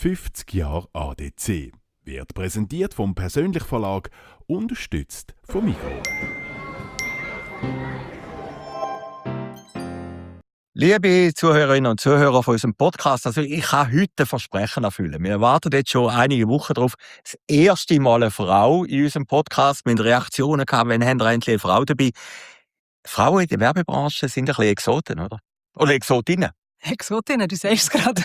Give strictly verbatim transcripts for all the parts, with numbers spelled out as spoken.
fünfzig Jahre A D C. Wird präsentiert vom Persönlich Verlag, unterstützt vom Migros. Liebe Zuhörerinnen und Zuhörer von unserem Podcast, also ich kann heute ein Versprechen erfüllen. Wir warten jetzt schon einige Wochen darauf. Das erste Mal eine Frau in unserem Podcast. Wir haben Reaktionen gehabt, wenn haben wir endlich eine Frau dabei. Frauen in der Werbebranche sind ein bisschen Exoten, oder? Oder Exotinnen. Exotinnen, du sagst es gerade.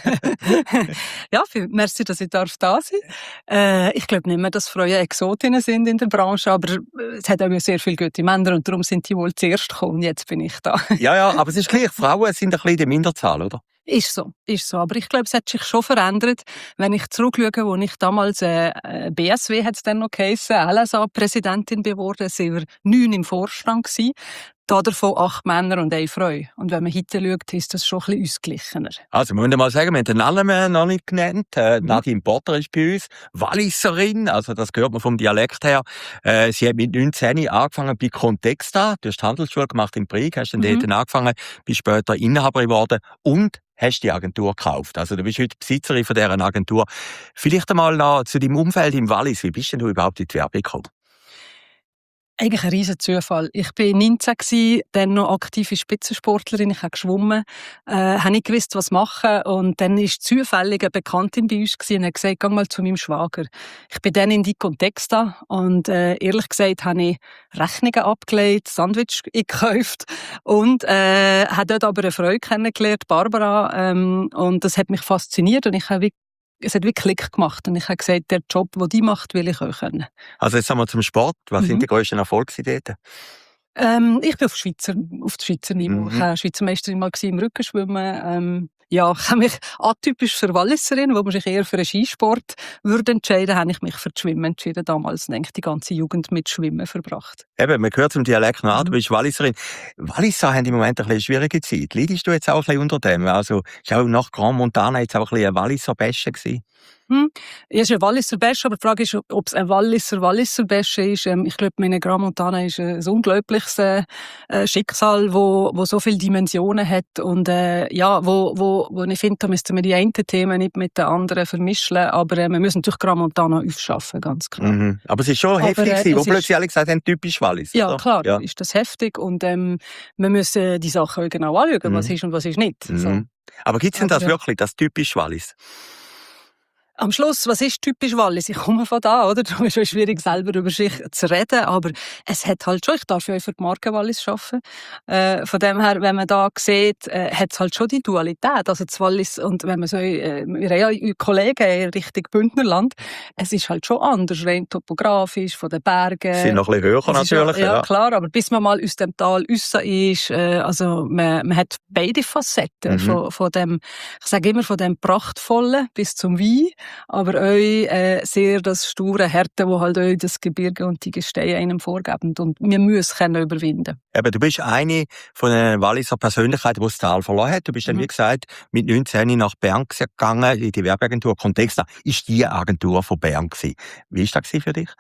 Ja, viel, merci, dass ich darf da sein äh, Ich glaube nicht mehr, dass Frauen Exotinnen sind in der Branche, aber es hat auch sehr viele gute Männer und darum sind die wohl zuerst gekommen und jetzt bin ich da. Ja, ja, aber es ist gleich, Frauen sind ein bisschen in der Minderzahl, oder? Ist so, ist so. Aber ich glaube, es hat sich schon verändert. Wenn ich zurückschaue, wo ich damals äh, B S W, hat es dann noch geheissen, L S A-Präsidentin geworden, sind wir neun im Vorstand gewesen. Da davon acht Männer und eine Frau. Und wenn man heute schaut, ist das schon ein bisschen ausgeglichener. Also, wir müssen mal sagen, wir haben den Namen noch nicht genannt. Äh, Mhm. Nadine Potter ist bei uns Walliserin, also das hört man vom Dialekt her. Äh, sie hat mit neunzehn angefangen bei Contexta. Du hast die Handelsschule gemacht in Brig, hast dann Mhm. dort angefangen, bist später Inhaberin geworden und hast die Agentur gekauft. Also du bist heute Besitzerin von dieser Agentur. Vielleicht einmal noch zu deinem Umfeld im Wallis. Wie bist denn du überhaupt in die Werbung gekommen? Eigentlich ein riesen Zufall. Ich war neunzehn gsi, dann noch aktive Spitzensportlerin. Ich habe geschwommen, äh, habe nicht gewusst, was machen. Und dann ist zufällig eine Bekanntin bei uns gsi und hat gesagt, geh mal zu meinem Schwager. Ich bin dann in die Contexta und äh, ehrlich gesagt habe ich Rechnungen abgelegt, Sandwich gekauft und äh, habe dort aber eine Frau kennengelernt, Barbara, ähm, und das hat mich fasziniert und ich habe wie es hat wirklich Klick gemacht und ich habe gesagt, der Job, den die macht, will ich auch können. Also jetzt haben wir zum Sport. Was Mhm. sind die grössten Erfolge dort? Ähm, ich bin auf Schweizer, auf Schweizer Niveau. Mhm. Ich war Schweizer Meisterin mal im Rückenschwimmen. Ähm, ja, ich habe mich atypisch für Walliserin, wo man sich eher für einen Skisport würde entscheiden, habe ich mich für das Schwimmen entschieden. Damals, denke ich, die ganze Jugend mit Schwimmen verbracht. Eben, man hört zum Dialekt noch an, du Mhm. bist Walliserin. Walliser haben im Moment ein bisschen eine schwierige Zeit. Leidest du jetzt auch ein bisschen unter dem? Also, ist auch nach Grand Montana jetzt auch ein bisschen ein Walliser-Bäsche gewesen? Hm. Es ist ein Walliser Bäsche, aber die Frage ist, ob es ein Walliser Walliser Bäsche ist. Ähm, ich glaube, meine Grand Montana ist ein unglaubliches äh, äh, Schicksal, wo, wo so viele Dimensionen hat und äh, ja, wo, wo, wo ich finde, da müssten wir die einen Themen nicht mit den anderen vermischen, aber äh, wir müssen natürlich Grand Montana aufschaffen, ganz klar. Mhm. Aber es ist schon Aber, heftig äh, gewesen, wo es ist- plötzlich alle gesagt haben, typisch Wallis. Ja, oder? klar, Ja. ist das heftig und ähm, wir müssen die Sachen auch genau anschauen, was Mhm. ist und was ist nicht. So. Mhm. Aber gibt es denn Aber, das äh, wirklich, das typisch Wallis? Am Schluss, was ist typisch Wallis? Ich komme von da, oder? Darum ist es schon schwierig, selber über sich zu reden. Aber es hat halt schon, ich darf ja auch für die Marke Wallis arbeiten. Äh, von dem her, wenn man da sieht, äh, hat es halt schon die Dualität. Also das Wallis, und wenn man so, äh, wir haben ja Kollegen in Richtung Bündnerland, es ist halt schon anders, rein topografisch, von den Bergen. Sie sind noch ein bisschen höher Es ist natürlich. Ja, ja, Ja. klar, aber bis man mal aus dem Tal raus ist, äh, also man, man hat beide Facetten Mhm. von, von dem, ich sage immer, von dem Prachtvollen bis zum Wein, aber auch äh, sehr das sture Härte, wo halt auch das Gebirge und die Gesteine einem vorgeben. Und wir müssen können überwinden. Eben, du bist eine von den Walliser Persönlichkeiten, die das Tal verloren hat. Du bist dann, Mhm. wie gesagt, mit neunzehn nach Bern gegangen, in die Werbeagentur Contexta. Ist die Agentur von Bern gewesen? Wie war das für dich?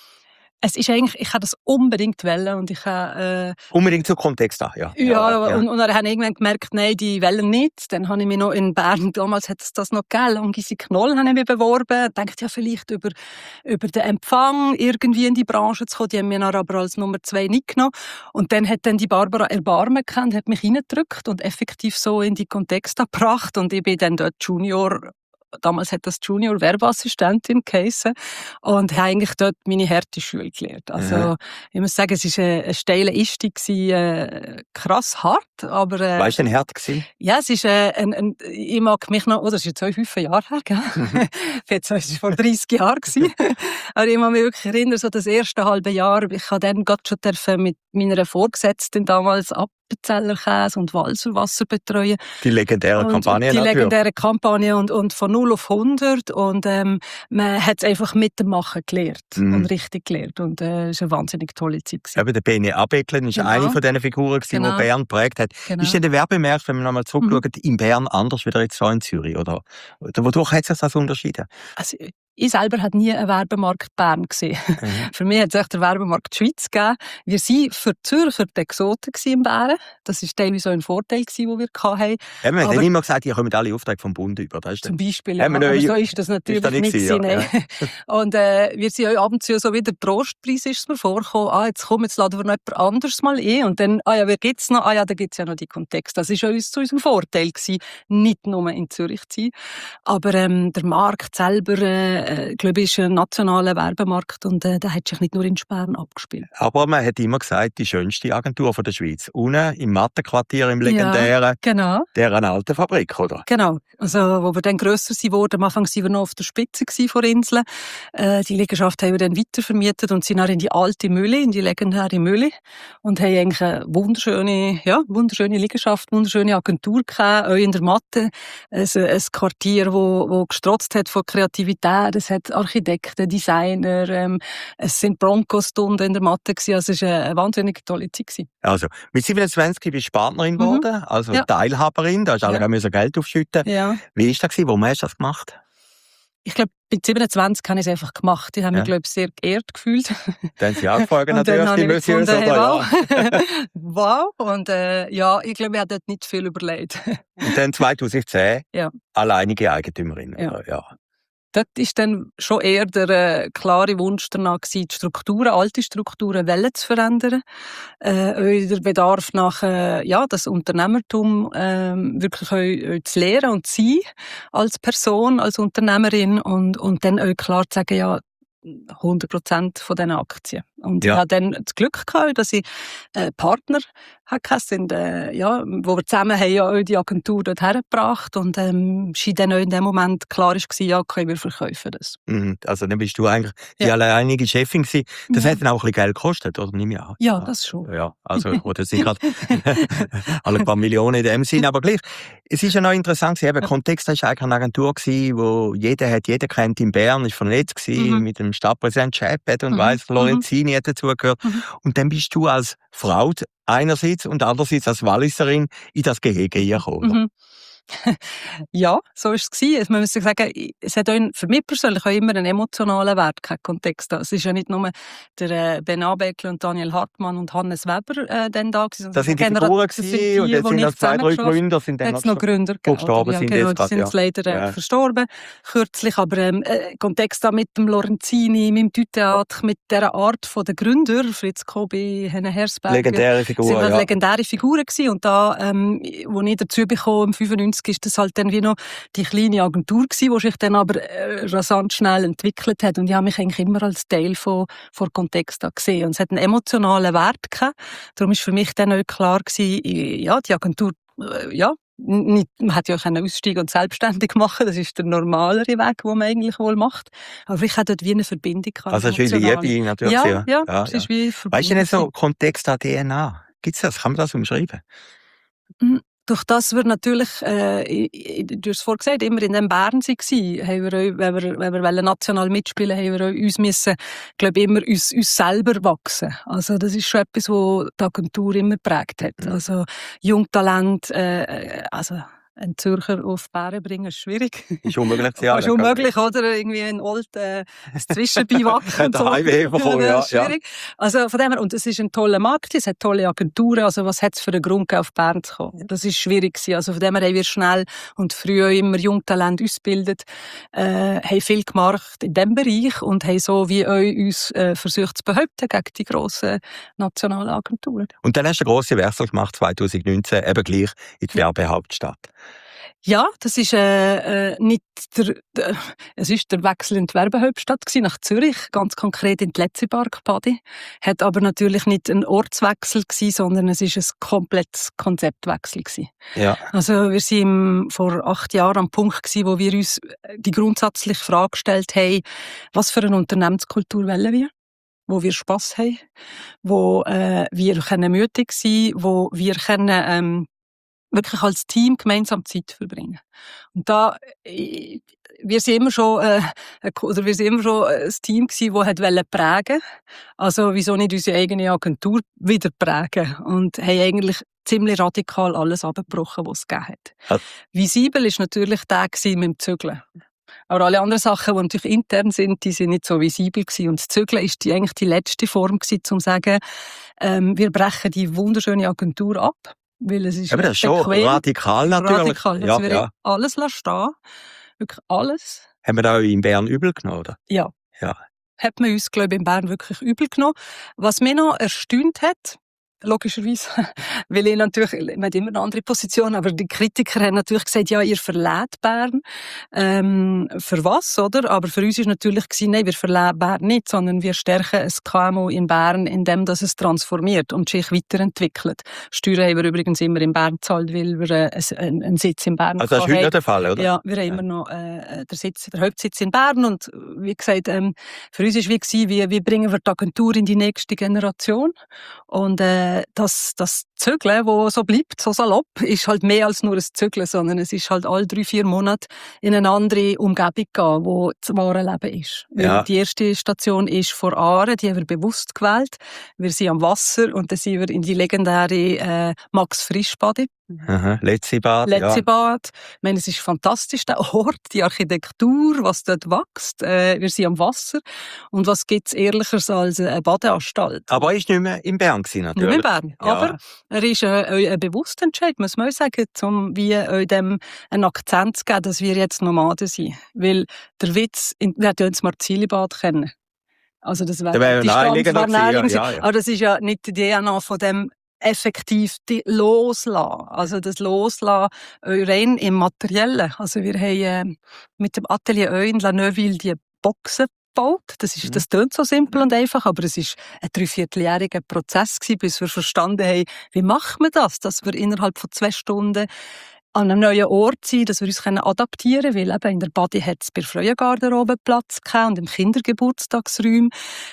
Es ist eigentlich, ich habe das unbedingt wollen und ich habe, äh, Unbedingt zu Contexta, ja. Ja, und, und dann habe ich irgendwann gemerkt, nein, die wollen nicht. Dann habe ich mich noch in Bern, damals hat es das noch gegeben, und Gysi Knoll habe ich mich beworben. Dachte ja vielleicht über, über den Empfang irgendwie in die Branche zu kommen. Die haben mich dann aber als Nummer zwei nicht genommen. Und dann hat dann die Barbara Erbarmen gekannt, hat mich reingedrückt und effektiv so in die Contexta gebracht. Und ich bin dann dort Junior, damals hat das Junior Werbeassistentin geheissen und habe eigentlich dort meine harte Schule gelernt. Also, Mhm. ich muss sagen, es war ein, ein steiler Einstieg, äh, krass hart, aber äh, Weißt du denn hart gewesen? ja, es ist äh, ein, ein, ich mag mich noch, oh, das ist jetzt auch fünf Jahre her, gell? Mhm. Jetzt war es vor dreissig Jahren gewesen. Aber ich mag mich wirklich erinnern, so das erste halbe Jahr, ich habe dann gerade schon dürfen mit meiner Vorgesetzten damals Appenzeller Käse und Walserwasser betreuen. Die legendäre Und Kampagne die natürlich. legendäre Kampagne und, und von null auf hundert und ähm, man hat es einfach mit dem Machen gelernt Mhm. und richtig gelernt und äh, es war eine wahnsinnig tolle Zeit gewesen. Eben der Bene Abeklen ist Genau. eine von diesen Figuren, gewesen, Genau. die Bern geprägt hat. Genau. Ist denn der Werbemarkt, wenn wir nochmal zurückschauen, in Bern anders wieder jetzt so in Zürich? Oder, oder wodurch hat sich das unterschieden? Also, ich selber habe nie einen Werbemarkt Bern gesehen. Mhm. Für mich hat es echt den Werbemarkt Schweiz gegeben. Wir waren für Zürcher die Exoten in Bären. Das war teilweise auch ein Vorteil, den wir hatten. Ja, wir haben immer gesagt, ihr kommt alle Aufträge vom Bund über. Das ist zum Beispiel, ja. Aber so ist das natürlich ist nicht. nicht gewesen, ja. Ja. Und äh, wir sind auch ab und zu so wie der Trostpreis ist es mir vorgekommen. Ah, jetzt komm, jetzt laden wir noch jemand anderes mal ein. Und dann, ah ja, wer gibt's noch? Ah ja, da gibt's ja noch die Kontexte. Das war uns zu unserem Vorteil gewesen, nicht nur in Zürich zu sein. Aber ähm, der Markt selber, äh, glaube ich, ist ein nationaler Werbemarkt und äh, der hat sich nicht nur in Bern abgespielt. Aber man hat immer gesagt, die schönste Agentur von der Schweiz. Unten im Mattenquartier, im legendären, ja, genau. der alten Fabrik, oder? Genau. Also, wo wir dann grösser wurden, am Anfang waren wir noch auf der Spitze von Inseln. Äh, die Liegenschaft haben wir dann weitervermietet und sind dann in die alte Mühle, in die legendäre Mühle und haben eigentlich eine wunderschöne, ja, wunderschöne Liegenschaft, wunderschöne Agentur gehabt, auch in der Matte. Ein, ein Quartier, wo, wo gestrotzt hat von Kreativität. Es hat Architekten, Designer, ähm, es sind Bronco-Stunden in der Matte gewesen. Also, es war eine, eine wahnsinnig tolle Zeit gewesen. Also, mit siebenundzwanzig bist du Partnerin geworden, mhm. also ja. Teilhaberin, da hast du ja. alle Geld aufschütten. Ja. Wie war das? Warum hast du das gemacht? Ich glaube, mit siebenundzwanzig habe ich es einfach gemacht. Ich habe mich, ja. glaube ich, sehr geehrt gefühlt. Dann haben Sie angefragt, natürlich, die Monsieur, oder ja. Wow. Und äh, ja, ich glaube, ich habe dort nicht viel überlegt. Und dann zweitausendzehn, ja. alleinige Eigentümerin. Ja. ja. Dort war dann schon eher der äh, klare Wunsch danach gewesen, die Strukturen, alte Strukturen zu verändern. Äh, der Bedarf nach, äh, ja, das Unternehmertum äh, wirklich auch, auch zu lernen und zu sein als Person, als Unternehmerin und, und dann auch klar zu sagen, ja, hundert Prozent von diesen Aktien. Und ja. ich hatte dann das Glück gehabt, dass ich äh, Partner hatte, sind, äh, ja, wo wir zusammen haben ja auch die Agentur dort hergebracht und ähm, schien dann auch in dem Moment klar war, ja, okay, wir verkaufen das. Mhm. Also dann bist du eigentlich die ja. alleinige Chefin gewesen. Das ja. hat dann auch ein bisschen Geld gekostet, oder? Nehme ich an. Ja, das schon. Ja, also oder sind gerade alle paar Millionen in dem Sinn, aber gleich. Es ist ja noch interessant, eben, ja. Kontext war eigentlich eine Agentur gewesen, wo jeder hat, jeder kennt in Bern, ist vernetzt gewesen, mhm. mit dem Stadtpräsident Schäpet und mhm. weiss, Lorenzini mhm. hat dazugehört. Mhm. Und dann bist du als Frau einerseits und andererseits als Walliserin in das Gehege gekommen. Mhm. Ja, so war es. Man muss sagen, es hat auch für mich persönlich auch immer einen emotionalen Wert, kein Kontext. Es ist ja nicht nur der Ben Abekle und Daniel Hartmann und Hannes Weber äh, dann da gewesen. Das sind die Figuren gewesen und jetzt sind noch zwei, drei Gründer sind dann noch, noch Gründer gestorben. Ja, sind genau, jetzt die sind ja. leider äh, ja. verstorben, kürzlich. Aber ähm, äh, Kontext da mit dem Lorenzini, mit dem Dutheater, mit dieser Art von der Gründer, Fritz Kobi, Henne Hersberger. Legendäre Figuren, sind halt ja. legendäre Figuren gewesen. Und da, ähm, wo ich dazu bekomme, im fünfundneunzig, ist das halt dann wie noch die kleine Agentur gewesen, die sich dann aber äh, rasant schnell entwickelt hat. Und ich habe mich eigentlich immer als Teil von, von Kontext gesehen. Und es hat einen emotionalen Wert gehabt. Darum war für mich dann auch klar gewesen, ja, die Agentur, äh, ja, nicht, man hätte ja auch aussteigen und selbstständig machen. Das ist der normalere Weg, den man eigentlich wohl macht. Aber ich hatte dort wie eine Verbindung. Also es ist wie Liebe natürlich. Ja, ja, ja, ja, es ist ja. wie Verbindung. Weißt du denn so Kontext an D N A? Gibt es das? Kann man das umschreiben? Mhm. Durch das wir natürlich, äh, du hast es vorhin gesagt, immer in dem Bern waren, haben wir auch, wenn wir, wenn wir national mitspielen wollten, haben wir auch uns müssen, glaube ich, immer uns, uns selber wachsen. Also das ist schon etwas, was die Agentur immer geprägt hat. Also Jungtalent, äh, also ein Zürcher auf Bären bringen ist schwierig. Ist unmöglich. Ja, ist unmöglich, oder? Irgendwie ein Old, äh, Zwischenbeiwack und so. Highway ja, ja, schwierig. Ja. Also von dem her, und es ist ein toller Markt, es hat tolle Agenturen, also was hat es für einen Grund auf Bern zu kommen? Das ist schwierig gewesen. Also von dem her haben wir schnell und früh immer Jungtalent ausgebildet, äh, haben viel gemacht in diesem Bereich und haben so wie euch uns äh, versucht zu behaupten gegen die grossen nationalen Agenturen. Und dann hast du einen grossen Wechsel gemacht, zwanzig neunzehn, eben gleich in die Werbehauptstadt. Ja, das ist äh, äh, nicht der, der, es ist der Wechsel in die Werbehauptstadt gewesen, nach Zürich, ganz konkret in die Letzipark Padi. Hat aber natürlich nicht ein Ortswechsel gewesen, sondern es ist ein komplettes Konzeptwechsel gewesen. Ja. Also wir sind vor acht Jahren am Punkt gewesen, wo wir uns die grundsätzliche Frage gestellt haben, was für eine Unternehmenskultur wollen wir? Wo wir Spass haben, wo äh, wir können mutig sein, wo wir können ähm, wirklich als Team gemeinsam Zeit verbringen. Und da, wir sind immer schon, äh, oder wir sind immer schon ein Team gewesen, das wollte prägen. Also, wieso nicht unsere eigene Agentur wieder prägen? Und haben eigentlich ziemlich radikal alles abgebrochen, was es gegeben hat. Ja. Visibel ist natürlich der gewesen mit dem Zügeln. Aber alle anderen Sachen, die natürlich intern sind, die sind nicht so visibel gewesen. Und das Zügeln ist die, eigentlich die letzte Form gewesen, um zu sagen, ähm, wir brechen die wunderschöne Agentur ab, weil es ist Aber das ist schon bequem, radikal natürlich. radikal, dass ja, wir ja. alles stehen lassen. Wirklich alles. Haben wir da in Bern übel genommen, oder? Ja. Ja. Hat man uns, glaube ich, in Bern wirklich übel genommen. Was mich noch erstaunt hat, logischerweise, weil ich natürlich, man hat immer eine andere Position, aber die Kritiker haben natürlich gesagt, ja, ihr verlässt Bern. Ähm, für was, oder? Aber für uns war natürlich gewesen, nein, wir verlässt Bern nicht, sondern wir stärken ein K M U in Bern, indem das es transformiert und sich weiterentwickelt. Steuern haben wir übrigens immer in Bern gezahlt, weil wir äh, einen, einen Sitz in Bern haben. Also das ist heute nicht der Fall, oder? Ja, wir haben immer noch äh, den, Sitz, den Hauptsitz in Bern und wie gesagt, ähm, für uns war wie gewesen, wie, wie bringen wir die Agentur in die nächste Generation und äh, das, das Zügeln, wo so bleibt, so salopp, ist halt mehr als nur ein Zügeln, sondern es ist halt alle drei, vier Monate in eine andere Umgebung gehen, wo das wahre Leben ist. Ja. Die erste Station ist vor Aare, die haben wir bewusst gewählt. Wir sind am Wasser und dann sind wir in die legendäre äh, Max-Frisch-Bade. Aha, Letzibad, Letzibad. Ich meine, es ist fantastisch, der Ort, die Architektur, was dort wächst. Äh, wir sind am Wasser. Und was gibt es Ehrlicheres als eine Badeanstalt? Aber er war nicht mehr in Bern gewesen, natürlich. Nicht mehr in Bern. Ja. Aber er ist äh, ein bewusster Entscheid, muss man auch sagen, um wie äh, dem einen Akzent zu geben, dass wir jetzt Nomaden sind. Weil der Witz, in, wir hätten ja ins Marzilibad kennen. Also das wäre wär die naheliegend Stanz wäre naheliegend gewesen, ja, ja. Aber das ist ja nicht die D N A von dem effektiv die loslassen. Also das Loslassen äh, rein im Materiellen. Also wir haben äh, mit dem Atelier Ö in La Neuville die Boxen gebaut. Das ist, das klingt so simpel und einfach, aber es ist ein dreivierteljähriger Prozess gewesen, bis wir verstanden haben, wie macht man das, dass wir innerhalb von zwei Stunden an einem neuen Ort sind, dass wir uns adaptieren können, weil eben in der Badi hat es bei der Freuengarderobe Platz gehabt und im Kindergeburtstagsraum,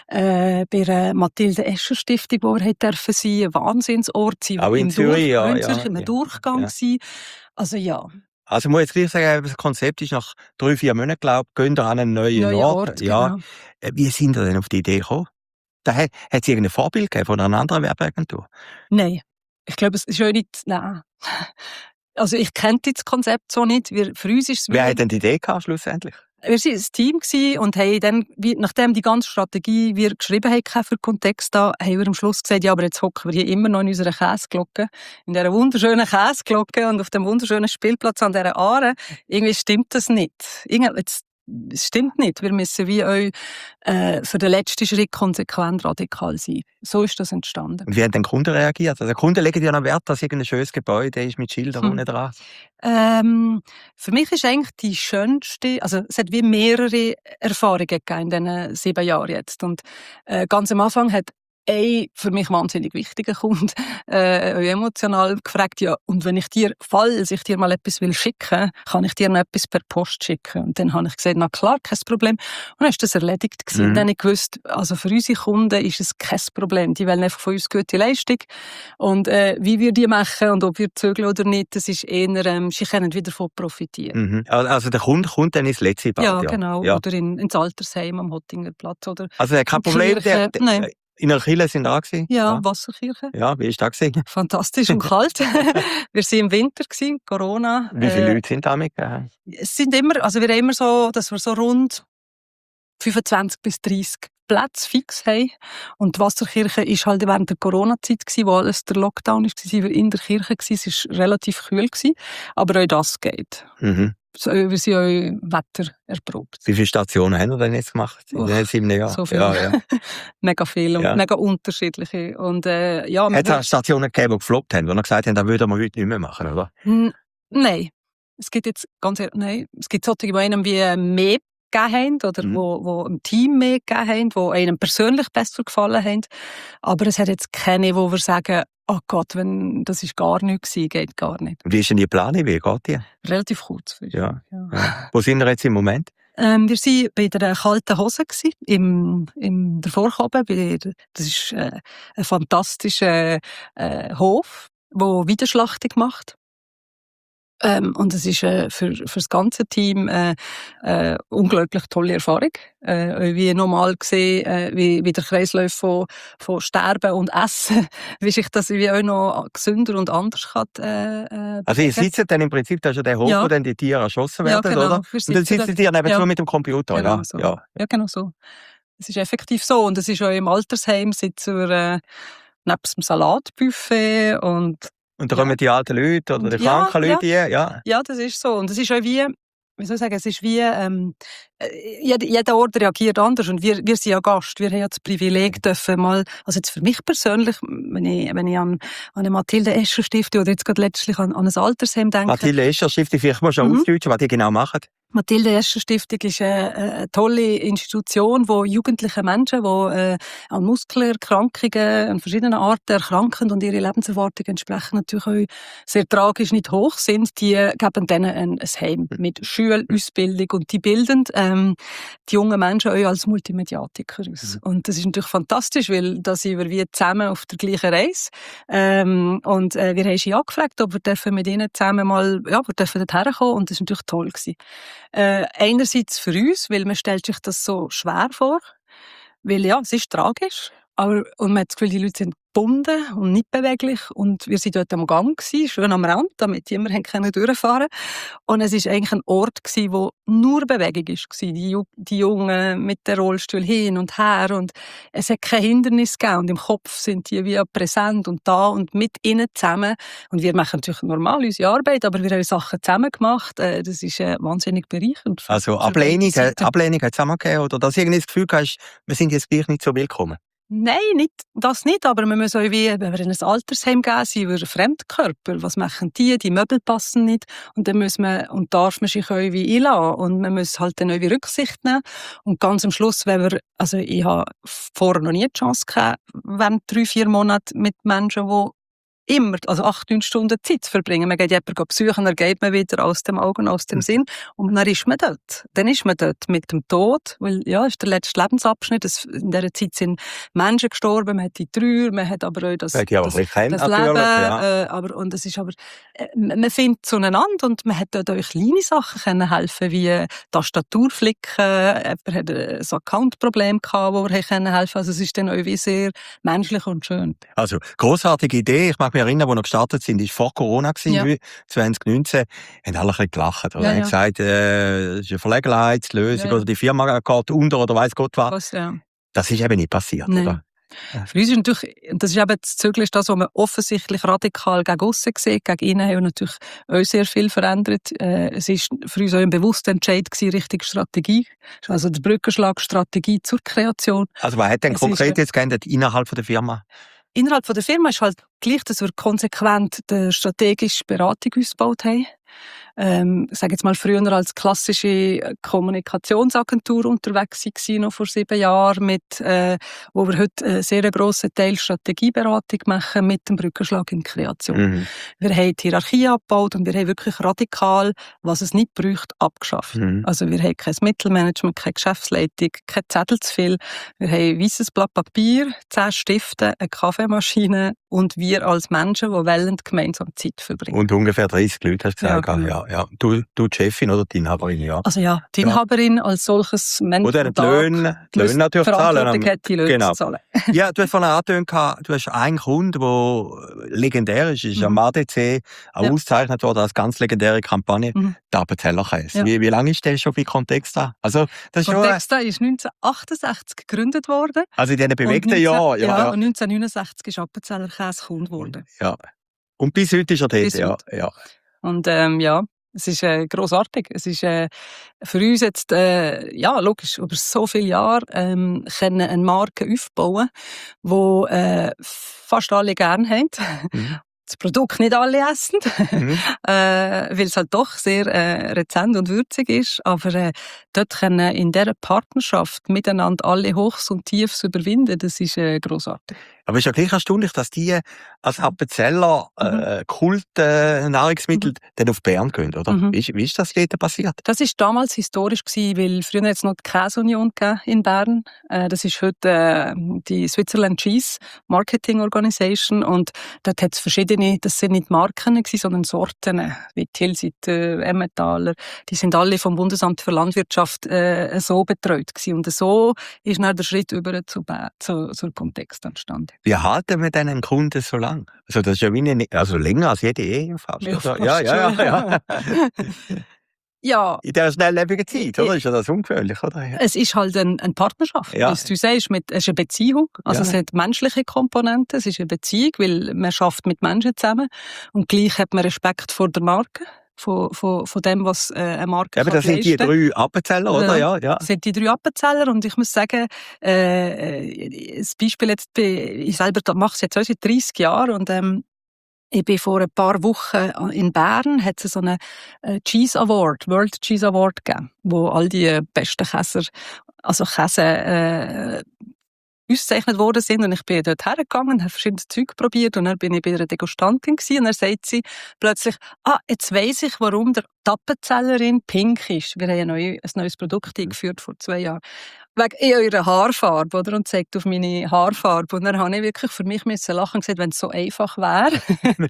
äh, bei der Mathilde Escher Stiftung, wo wir heute dürfen sein, ein Wahnsinnsort sein. Auch in Zürich, ja. In ja, Zürich, im ja, Durchgang ja. sein. Also ja. Also ich muss jetzt gleich sagen, das Konzept ist nach drei, vier Monaten, glaube ich, gehen wir an einen neuen Neuer Ort. Ort, ja. genau. Wie sind ihr denn auf die Idee gekommen? Da hat es irgendein Vorbild gegeben von einer anderen Werbeagentur? Nein. Ich glaube, es ist ja nicht, nein. Also ich kannte das Konzept so nicht. Wir, für uns ist es Wer hat denn die Idee gehabt, schlussendlich? Wir waren ein Team gewesen und haben dann, wie, nachdem die ganze Strategie wir geschrieben haben für Kontext da, haben wir am Schluss gesagt, ja, aber jetzt hocken wir hier immer noch in unserer Käseglocke, in dieser wunderschönen Käseglocke und auf dem wunderschönen Spielplatz an dieser Aare. Irgendwie stimmt das nicht. Irgendwie, jetzt, es stimmt nicht. Wir müssen wie euch äh, für den letzten Schritt konsequent radikal sein. So ist das entstanden. Und wie haben den Kunden reagiert? Also der Kunde legt ja noch Wert, dass irgendein schönes Gebäude ist mit Schildern Hm. unten dran. Ähm, für mich ist eigentlich die schönste, also es hat wie mehrere Erfahrungen gegeben in diesen sieben Jahren jetzt. Und äh, ganz am Anfang hat ein für mich wahnsinnig wichtiger Kunde äh, emotional gefragt, ja, und wenn ich dir, falls ich dir mal etwas will schicken, kann ich dir noch etwas per Post schicken? Und dann habe ich gesagt, na klar, kein Problem. Und dann ist das erledigt gewesen. Mhm. Dann habe ich gewusst, also für unsere Kunden ist es kein Problem. Die wollen einfach von uns gute Leistung. Und äh, wie wir die machen und ob wir zügeln oder nicht, das ist eher, ähm, sie können wieder davon profitieren. Mhm. Also der Kunde kommt dann ins Letzibad. Ja, Ja, genau. Ja. Oder in, ins Altersheim am Hottingerplatz. Oder Also er hat kein in die Problem. Kirche. Der, der, Nein. In der Kirche sind da gewesen. Ja, Ja. Wasserkirche. Ja, wie ist das gewesen? Fantastisch und kalt. Wir waren im Winter, gewesen, Corona. Wie viele Äh, Leute sind da mitgegangen? Es sind immer, also wir haben immer so, dass wir so rund fünfundzwanzig bis dreissig Plätze fix haben. Und die Wasserkirche ist halt während der Corona-Zeit gewesen, wo alles der Lockdown ist, waren wir in der Kirche gewesen. Es war relativ kühl gewesen, aber auch das geht. Mhm. So, wir sind auch Wetter erprobt. Wie viele Stationen haben wir denn jetzt gemacht in Och, den sieben Jahren? so viel. Ja, ja. Mega viel und Ja. mega unterschiedliche. Und, äh, ja, Hat wir- es auch Stationen gegeben, die gefloppt haben, wo wir gesagt haben, das würden wir heute nicht mehr machen, oder? N- Nein. Es gibt jetzt ganz ehrlich, nein. Es gibt solche, die einem wie mehr gegeben haben oder Mhm. wo, wo im Team mehr gegeben haben, die einem persönlich besser gefallen haben. Aber es hat jetzt keine, wo wir sagen, oh Gott, wenn, das ist gar nichts gewesen, geht gar nicht. Und wie ist denn die Planung? Wie geht die? Relativ kurzfristig. Ja. Ja. Ja. Wo sind wir jetzt im Moment? Ähm, wir waren bei der kalten Hose gewesen, im, im der Vorkoben. Bei der, das ist äh, ein fantastischer äh, Hof, der Wiederschlachtung macht. Ähm, und es ist äh, für, für das ganze Team äh, äh, unglaublich tolle Erfahrung. Äh, wie normal gesehen, äh, wie, wie der Kreislauf von, von Sterben und Essen, wie sich das wie auch noch gesünder und anders kann. Äh, äh, also ihr sitzt dann im Prinzip, da ist ja der Hof, ja. wo dann die Tiere erschossen werden, ja, genau. oder? Und dann sitzt ihr nebenzu ja. mit dem Computer, genau ja. So. ja. Ja, genau so. Es ist effektiv so. Und es ist auch im Altersheim, sitzen wir äh, neben dem Salatbuffet und Und da ja. kommen die alten Leute oder die ja, kranken Leute ja. hier, ja. Ja, das ist so. Und es ist auch wie, wie soll ich sagen, es ist wie, ähm, jeder, jeder Ort reagiert anders. Und wir, wir sind ja Gast. Wir haben ja das Privileg, dürfen mal, also jetzt für mich persönlich, wenn ich, wenn ich an, an eine Mathilde Escher Stiftung oder jetzt gerade letztlich an, an ein Altersheim denke. Mathilde Escher Stiftung, vielleicht musst du schon mhm. ausdeutschen, was die genau machen. Mathilde Escher Stiftung ist eine, eine tolle Institution, wo jugendliche Menschen, die äh, an Muskelerkrankungen, an verschiedenen Arten erkranken und ihre Lebenserwartung entsprechend natürlich auch sehr tragisch nicht hoch sind, die geben denen ein, ein Heim mit Schulausbildung und die bilden ähm, die jungen Menschen auch als Multimediatiker aus. Mhm. Und das ist natürlich fantastisch, weil da sind wir wie zusammen auf der gleichen Reise. Ähm, und äh, wir haben sie angefragt, ob wir dürfen mit ihnen zusammen mal, ja, wir dürfen dorthin kommen und das war natürlich toll gewesen. Äh, einerseits für uns, weil man stellt sich das so schwer vor, weil ja, es ist tragisch, aber und man hat das Gefühl, die Leute sind gebunden und nicht beweglich und wir sind dort am Gang gewesen, schön am Rand, damit immer können durchfahren. Und es ist eigentlich ein Ort gewesen, wo nur Bewegung ist gewesen. Die, die Jungen mit dem Rollstuhl hin und her und es hat kein Hindernis gegeben und im Kopf sind die wie präsent und da und mit ihnen zusammen und wir machen natürlich normal unsere Arbeit, aber wir haben Sachen zusammen gemacht. Das ist äh, wahnsinnig bereichernd. Für, also für Ablehnung, Ablehnung hat es auch mal gegeben, oder dass du irgendwie das Gefühl hast, wir sind jetzt gleich nicht so willkommen? Nein, nicht, das nicht, aber wir müssen auch wie, wenn wir in ein Altersheim gehen, sind wir Fremdkörper. Was machen die? Die Möbel passen nicht. Und dann muss man, und darf man sich auch wie einlassen. Und man muss halt dann auch wie Rücksicht nehmen. Und ganz am Schluss, wenn wir, also ich habe vorher noch nie die Chance gehabt, während drei, vier Monate mit Menschen, die immer, also acht, neun Stunden Zeit zu verbringen. Man geht jemanden besuchen, dann geht man wieder aus dem Augen, aus dem Sinn. Und dann ist man dort. Dann ist man dort mit dem Tod, weil, ja, das ist der letzte Lebensabschnitt. Das, in dieser Zeit sind Menschen gestorben, man hat die Trauer, man hat aber auch das, das, das, das Leben. Ja. Äh, aber, und es ist aber, äh, man findet zueinander und man hat dort auch kleine Sachen können helfen, wie Tastaturflicken, jemand hat ein Account-Problem gehabt, wo wir helfen können. Also es ist dann auch wie sehr menschlich und schön. Also, grossartige Idee. Ich mag mich erinnern, als wir gestartet sind, war vor Corona, ja. zwanzig neunzehn, haben alle ein bisschen gelacht. Oder? Ja, ja. Haben gesagt, äh, das ist eine Verlegenheitslösung, ja. oder die Firma geht unter, oder weiss Gott was. was ja. Das ist eben nicht passiert, Nein. oder? Ja. Für uns ist natürlich, das ist eben das Zügel, das, was man offensichtlich radikal gegen aussen sieht. Gegen innen haben wir natürlich auch sehr viel verändert. Äh, es ist für uns auch ein bewusster Entscheid gewesen, Richtung Strategie. Also der Brückenschlag Strategie zur Kreation. Also was hat denn es konkret ist, jetzt geändert innerhalb der Firma? Innerhalb der Firma ist halt gleich, dass wir konsequent die strategische Beratung ausgebaut haben. Ähm, ich sage jetzt mal, früher als klassische Kommunikationsagentur unterwegs waren, noch vor sieben Jahren, mit, äh, wo wir heute einen sehr grossen Teil Strategieberatung machen mit dem Brückenschlag in Kreation. Mhm. Wir haben die Hierarchie abgebaut und wir haben wirklich radikal, was es nicht braucht, abgeschafft. Mhm. Also wir haben kein Mittelmanagement, keine Geschäftsleitung, kein Zettel zu viel. Wir haben ein weisses Blatt Papier, zehn Stifte, eine Kaffeemaschine und wir als Menschen, die wollen, gemeinsam Zeit verbringen. Und ungefähr dreißig Leute, hast du gesagt. Ja, genau. ja, ja. Du, du die Chefin oder die Inhaberin, ja. Also ja, die Inhaberin ja. als solches Mensch. Oder die Löhne, die Löhne natürlich zahlen. Hat, die Löhne genau. zu zahlen. Ja, du hast vorhin angetönt, du hast einen Kunden, der legendär ist, ist mhm. am A D C auch ja. ausgezeichnet worden als ganz legendäre Kampagne, mhm. der Appenzellerkäse. Ja. Wie, wie lange ist der schon für Contexta? Also, das Contexta ist neunzehnhundertachtundachtzig gegründet worden. Also in diesen bewegten Jahren. Ja, ja, und neunzehnhundertneunundsechzig ist Appenzellerkäse Kunde geworden. Ja. Und bis heute ist er dort, ja. ja. Und ähm, ja, es ist äh, grossartig. Es ist äh, für uns jetzt, äh, ja, logisch, über so viele Jahre ähm, können eine Marke aufbauen, die äh, fast alle gerne haben. Mhm. Das Produkt nicht alle essen, mhm. äh, weil es halt doch sehr äh, rezent und würzig ist. Aber äh, dort können in dieser Partnerschaft miteinander alle Hochs und Tiefs überwinden, das ist äh, grossartig. Aber es ist ja gleich erstaunlich, dass die als Appenzeller äh, Kult-Nahrungsmittel äh, dann auf Bern gehen, oder? Mhm. Wie, ist- wie ist das dort passiert? Das ist damals historisch gewesen, weil früher hat es noch die Käseunion gegeben in Bern. Äh, das ist heute äh, die Switzerland Cheese Marketing Organisation und dort hat es verschiedene, das sind nicht Marken gewesen, sondern Sorten, wie Tilsiter, Emmentaler, die sind alle vom Bundesamt für Landwirtschaft äh, so betreut gewesen. Und so ist dann der Schritt über zu, Bä- zu, zur Kontext entstanden. Wie halten wir denn einen Kunden so lang? Also das ist ja wie eine, also länger als jede Ehe fast, Ja, oder? fast Ja, ja, ja, ja. Ja, In dieser schnelllebigen Zeit, oder? Ist ja das ungefährlich, oder? Ja. es ist halt ein, eine Partnerschaft. Ja. Wie du sagst, mit, es ist eine Beziehung. Also Ja. es hat menschliche Komponenten, es ist eine Beziehung, weil man schafft mit Menschen zusammen. Und gleich hat man Respekt vor der Marke, von, von, von dem, was äh, eine Marke Eben, kann das sind die leisten. drei Appenzeller, oder? Ja, ja. Das sind die drei Appenzeller und ich muss sagen, äh, das Beispiel jetzt, ich selber mache es jetzt auch seit dreissig Jahren und ähm, ich bin vor ein paar Wochen in Bern, hat es so einen äh, Cheese Award, World Cheese Award gegeben, wo all die äh, besten Käser, also Käse, äh, ausgezeichnet worden sind. Und ich bin dort hergegangen, habe verschiedene Zeug probiert und dann bin ich bei einer Degustantin gewesen, und dann sagt sie plötzlich, ah, jetzt weiss ich, warum der Appenzellerin pink ist. Wir haben ein, neu, ein neues Produkt eingeführt vor zwei Jahren. Wegen eurer Haarfarbe, oder? Und zeigt auf meine Haarfarbe. Und dann habe ich wirklich für mich müssen lachen und gesagt, wenn es so einfach wäre.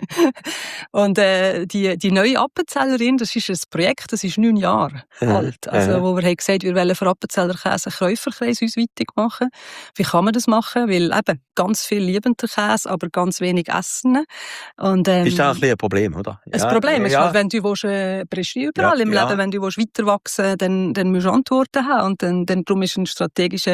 Und äh, die, die neue Appenzellerin, das ist ein Projekt, das ist neun Jahre alt. Also, ja. wo wir haben gesagt, wir wollen für Appenzeller Käse einen Käuferkreis uns weitig machen. Wie kann man das machen? Weil eben, ganz viel lieben den Käse, aber ganz wenig essen. Und, ähm, Ist das ein bisschen ein Problem, oder? ein Problem ist ja. halt, wenn du willst, äh, prestieren überall Ja, im ja. Leben, wenn du willst, weiter wachsen willst, dann, dann musst du Antworten haben. Und dann, dann darum ist ein strategischer,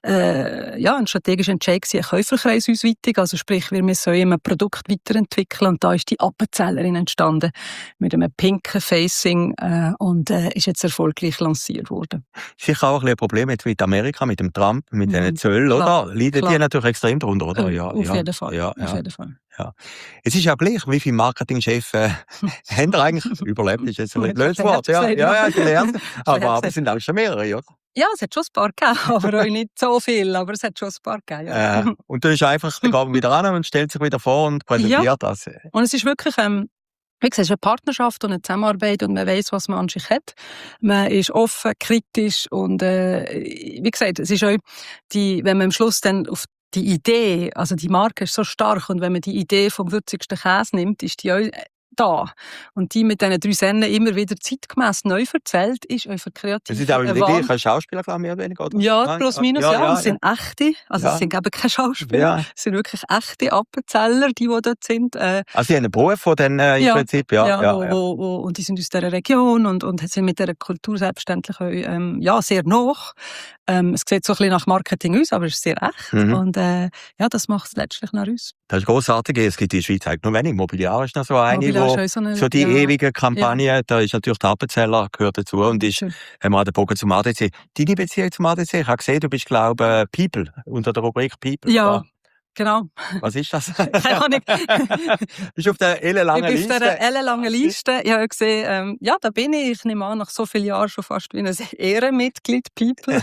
äh, ja, ein strategischer Entscheid gewesen, ein Käuferkreis ausweitig. Also sprich, wir müssen immer ein Produkt weiterentwickeln. Und da ist die Appenzellerin entstanden. Mit einem pinken Facing, äh, und, äh, ist jetzt erfolgreich lanciert worden. Sicher auch ein bisschen ein Problem jetzt mit Amerika, mit dem Trump, mit Mhm. den Zöllen, Klar, oder? Leiden klar. die natürlich extrem darunter, oder? Äh, Ja, auf ja, jeden Fall. Ja, Auf ja. jeden Fall. Es ist ja gleich, wie viele Marketingchefs äh, haben da eigentlich überlebt, ist jetzt ein blödes Wort. Ja, ja, ja, gelernt. Aber, aber es sind auch schon mehrere, oder? Ja, es hat schon ein paar gegeben, aber auch nicht so viel, aber es hat schon ein paar gegeben, ja. Äh, und dann ist einfach, dann geht man wieder an und stellt sich wieder vor und präsentiert Ja. das. Und es ist wirklich, ähm, wie gesagt, es ist eine Partnerschaft und eine Zusammenarbeit und man weiss, was man an sich hat. Man ist offen, kritisch und, äh, wie gesagt, es ist auch die, wenn man am Schluss dann auf die Idee, also die Marke ist so stark und wenn man die Idee vom würzigsten Käse nimmt, ist die auch da. Und die mit diesen drei Sennen immer wieder zeitgemäss neu erzählt, ist einfach kreativ. Es sind auch die gleichen Schauspieler, glaube ich, mehr oder weniger, oder? Ja, Nein? plus minus, ja. ja, ja, Und es sind echte, also Ja. es sind eben keine Schauspieler, Ja. es sind wirklich echte Appenzeller, die, die dort sind. Äh, Also, die haben einen Beruf von denen äh, im Ja. Prinzip, ja. ja, ja, wo, ja. Wo, wo, und die sind aus dieser Region und, und sind mit dieser Kultur selbstverständlich auch, ähm, ja, sehr nah. Ähm, es sieht so ein bisschen nach Marketing aus, aber es ist sehr echt. Mhm. Und äh, ja, das macht es letztlich nach uns. Das ist grossartig. Es gibt in der Schweiz eigentlich nur wenig. Mobiliar ist noch so eine, Mobiliar wo ist auch so eine- so die ja. ewige Kampagne, da ist natürlich der Appenzeller gehört dazu und ist, Schön. haben wir auch den Bogen zum A D C. Deine Beziehung zum A D C? Ich habe gesehen, du bist, glaube ich, People, unter der Rubrik People. Ja, oder? genau. Was ist das? Keine Ahnung. Bist du auf der ellenlangen Ich bin Liste? auf dieser ellenlangen Liste. Ich habe gesehen, ähm, ja, da bin ich. Ich nehme an, nach so vielen Jahren schon fast wie ein Ehrenmitglied, People.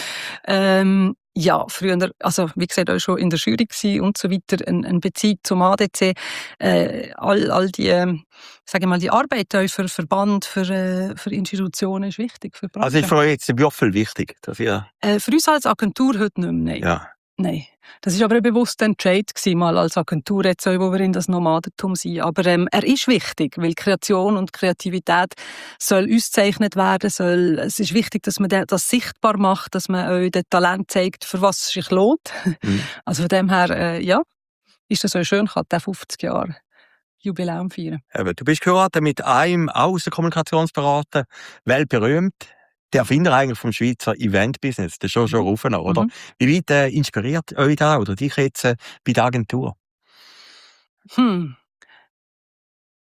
ähm, ja, früher, also wie gesagt, auch schon in der Jury gewesen und so weiter, ein, ein Bezug zum A D C. Äh, all, all die, ähm, sage ich mal, die Arbeit auch für Verband, für, äh, für Institutionen ist wichtig. Für Branchen. Also ist für euch jetzt der Würfel wichtig, dass ihr, äh, für uns als Agentur heute nicht mehr, nein. ja. Nein. Das ist aber ein bewusster Entscheid gewesen, mal als Agentur, jetzt auch, wo wir in das Nomadentum sind. Aber ähm, er ist wichtig, weil Kreation und Kreativität soll auszeichnet werden, soll, es ist wichtig, dass man das sichtbar macht, dass man auch das Talent zeigt, für was es sich lohnt. Mhm. Also von dem her, äh, ja, ist das so schön, kann der fünfzig Jahre Jubiläum feiern. Eben, du bist geheiratet mit einem Außenkommunikationsberater, weltberühmt. Der Erfinder eigentlich vom Schweizer Event-Business, der Jojo Rufener, oder? Mhm. Wie weit äh, inspiriert euch da oder dich jetzt äh, bei der Agentur? Hm.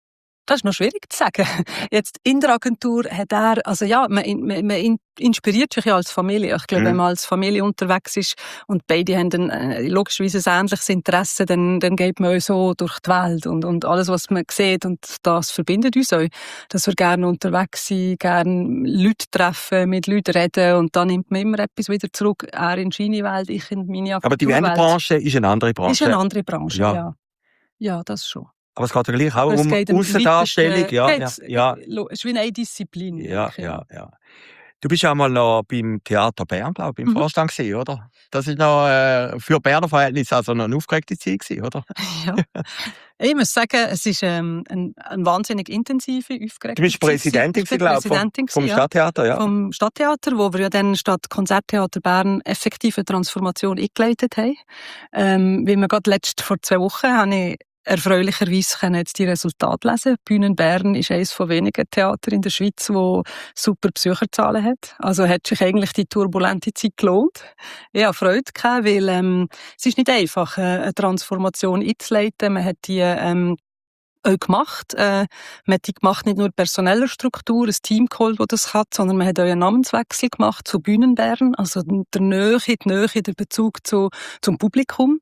Das ist noch schwierig zu sagen. Jetzt in der Agentur hat er, also ja, man, man, man inspiriert sich ja als Familie. Ich glaube, mhm. wenn man als Familie unterwegs ist und beide haben dann, äh, logischerweise ein ähnliches Interesse, dann, dann geht man auch so durch die Welt und, und alles, was man sieht, und das verbindet uns auch. Dass wir gerne unterwegs sind, gerne Leute treffen, mit Leuten reden, und dann nimmt man immer etwas wieder zurück. Er in seine Welt, ich in meine Agenturwelt. Aber die Eventbranche ist eine andere Branche. Ist eine andere Branche, ja. Ja, ja, das schon. Aber es geht ja gleich auch um Aussendarstellung. Ja, ja, ja. Es ist wie eine Disziplin. Ja, ja, ja. Du bist ja mal noch beim Theater Bern, glaube ich, im mhm. Vorstand gewesen, oder? Das ist noch äh, für Berner Verhältnisse also noch eine aufgeregte Zeit gewesen, oder? Ja. Ich muss sagen, es ist ähm, eine ein wahnsinnig intensive, aufgeregte Zeit. Du bist Präsidentin, glaube ich, vom, vom Stadttheater, ja. Vom Stadttheater, wo wir ja dann statt Konzerttheater Bern effektive Transformation eingeleitet haben. Ähm, wie wir gerade letzte, vor zwei Wochen, habe ich erfreulicherweise können jetzt die Resultate lesen. Bühnen Bern ist eines von wenigen Theatern in der Schweiz, wo super Besucherzahlen hat. Also hat sich eigentlich die turbulente Zeit gelohnt. Ich habe Freude gehabt, weil ähm, es ist nicht einfach, eine Transformation einzuleiten. Man hat die ähm, auch gemacht. Äh, man hat die gemacht nicht nur personeller Struktur, ein Team geholt, das das hat, sondern man hat auch einen Namenswechsel gemacht zu Bühnen Bern, also der Nähe, die Nähe, der Bezug zu, zum Publikum,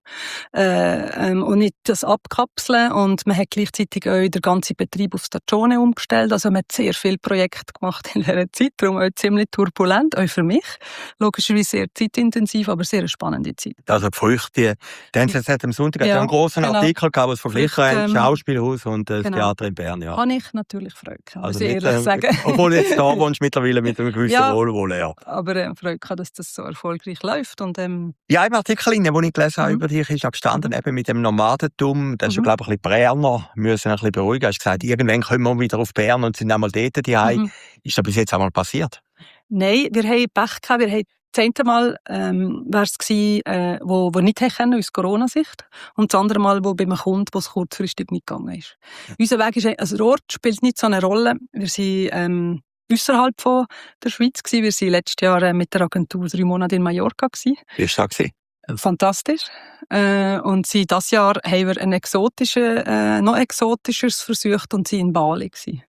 äh, ähm, und nicht das Abkapseln. Und man hat gleichzeitig auch den ganzen Betrieb auf Stagione umgestellt, also man hat sehr viele Projekte gemacht in dieser Zeit, darum auch ziemlich turbulent, auch für mich. Logischerweise sehr zeitintensiv, aber sehr eine spannende Zeit. Also die Früchte, die N Z Z am Sonntag ja, hat einen grossen genau. Artikel gehabt, was verglichen haben, Schauspielhaus und das genau. Theater in Bern, ja. Habe ich natürlich Freude gehabt, also muss ich ehrlich äh, sagen. Obwohl du jetzt da wohnst, mittlerweile mit einem gewissen ja, Wohlwollen, ja. Aber äh, Freude gehabt, dass das so erfolgreich läuft. Und, ähm, ja, im Artikel, den ich gelesen habe mhm. über dich, ist auch gestanden, eben mit dem Nomadentum. Da hast du, mhm. glaube ich, ein bisschen Berner müssen ein bisschen beruhigen. Du hast gesagt, irgendwann kommen wir wieder auf Bern und sind einmal dort daheim. Mhm. Ist das bis jetzt einmal passiert? Nein, wir haben Pech gehabt. Wir haben das eine Mal ähm, war es gewesen, äh, wo wir nicht können, aus Corona-Sicht. Und das andere Mal, wo bei einem Kunden, wo es kurzfristig nicht gegangen ist. Ja. Unser Weg ist, also der Ort spielt nicht so eine Rolle. Wir sind ähm, ausserhalb von der Schweiz gewesen. Wir waren letztes Jahr äh, mit der Agentur drei Monate in Mallorca gewesen. Wie war das? Fantastisch. Äh, und sie, dieses Jahr haben wir ein exotische, äh, noch exotischeres versucht und sie in Bali gewesen.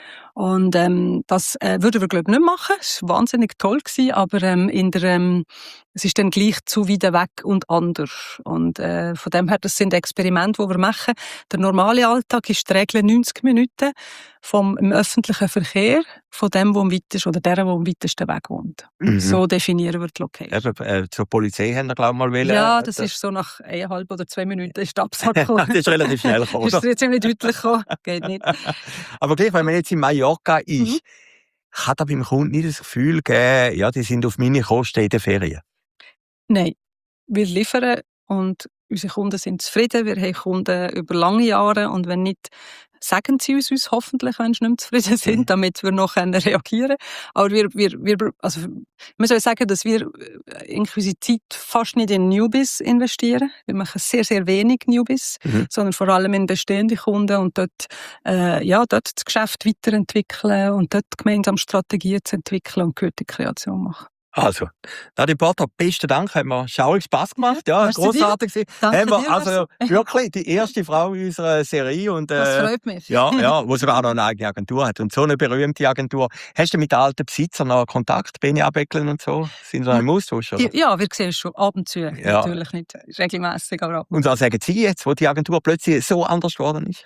Und ähm, das äh, würden wir, glaube ich, nicht machen. Es war wahnsinnig toll gewesen, aber ähm, in der, ähm, es ist dann gleich zu weit weg und anders. Und äh, von dem her, das sind Experimente, die wir machen. Der normale Alltag ist die Regel neunzig Minuten vom im öffentlichen Verkehr, von dem, der am weitesten, oder der, der am weitesten Weg wohnt. Mhm. So definieren wir die Location. Eben, äh, zur Polizei haben wir, glaube ich, mal wollen. Ja, das, das ist so nach eineinhalb oder zwei Minuten ist die Absage gekommen. Das ist relativ schnell gekommen. Das ist ziemlich deutlich gekommen. Geht nicht. Aber gleich, wenn man jetzt in Mallorca ist, mhm. kann da beim Kunden nicht das Gefühl geben, ja, die sind auf meine Kosten in den Ferien? Nein, wir liefern und unsere Kunden sind zufrieden. Wir haben Kunden über lange Jahre und wenn nicht, sagen sie uns, uns hoffentlich, wenn sie nicht mehr zufrieden sind, damit wir noch reagieren können. Aber wir, wir, wir, also, man soll sagen, dass wir in unsere Zeit fast nicht in Newbies investieren. Wir machen sehr, sehr wenig Newbies, mhm. sondern vor allem in bestehende Kunden und dort, äh, ja, dort das Geschäft weiterentwickeln und dort gemeinsam Strategien zu entwickeln und gute Kreation machen. Also, Nadia Porter, besten Dank, hat mir schaurig Spass gemacht, ja, grossartig gewesen. Haben wir, also wirklich die erste Frau in unserer Serie und äh, das freut mich. Ja, ja, wo sogar noch eine eigene Agentur hat und so eine berühmte Agentur. Hast du mit den alten Besitzern noch Kontakt, Beni Abeckeln und so? Sind Sie noch im Austausch? Oder? Ja, wir sehen es schon ab und zu, ja. Natürlich nicht regelmäßig, aber ab und zu. Und was sagen Sie jetzt, wo die Agentur plötzlich so anders geworden ist?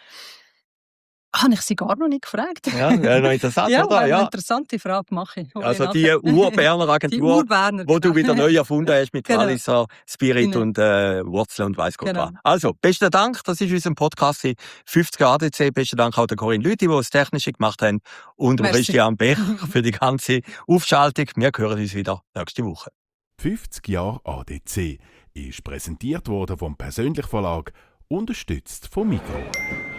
Habe ich sie gar noch nicht gefragt. Ja, ja noch interessant, ja, oder? Ja, eine interessante Frage mache ich. Also die Ur-Berner Agentur, Ur wo du wieder neu erfunden hast mit genau. Walliser Spirit genau. und äh, Wurzeln und weiss Gott genau. was. Also, besten Dank, das ist unser Podcast fünfzig A D C. Besten Dank auch der Corinne Lüthi, die das Technische gemacht haben und dem Christian Becher für die ganze Aufschaltung. Wir hören uns wieder nächste Woche. fünfzig Jahre A D C ist präsentiert worden vom Persönlich Verlag, unterstützt vom Migros.